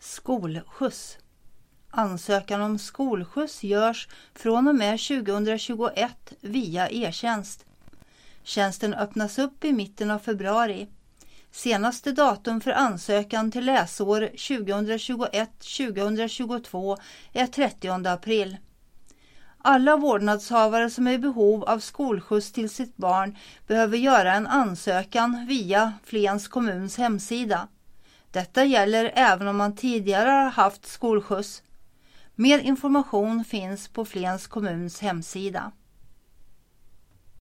Skolskjuts. Ansökan om skolskjuts görs från och med 2021 via e-tjänst. Tjänsten öppnas upp i mitten av februari. Senaste datum för ansökan till läsår 2021-2022 är 30 april. Alla vårdnadshavare som är i behov av skolskjuts till sitt barn behöver göra en ansökan via Flens kommuns hemsida. Detta gäller även om man tidigare har haft skolskjuts. Mer information finns på Flens kommuns hemsida.